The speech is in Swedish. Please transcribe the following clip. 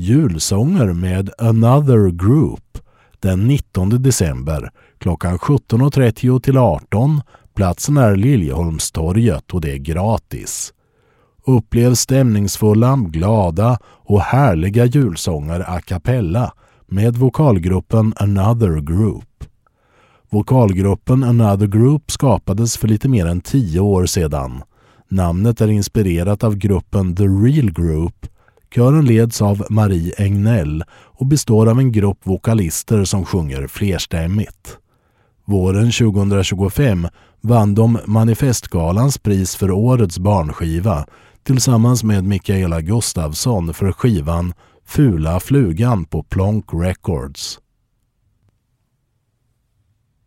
julsånger med Another Group den 19 december klockan 17.30 till 18. Platsen är Liljeholmstorget och det är gratis. Upplev stämningsfulla, glada och härliga julsånger a cappella med vokalgruppen Another Group. Vokalgruppen Another Group skapades för lite mer än 10 år sedan. Namnet är inspirerat av gruppen The Real Group. Kören leds av Marie Engnell och består av en grupp vokalister som sjunger flerstämmigt. Våren 2025 vann de Manifestgalans pris för årets barnskiva tillsammans med Mikaela Gustafsson för skivan Fula flugan på Plonk Records.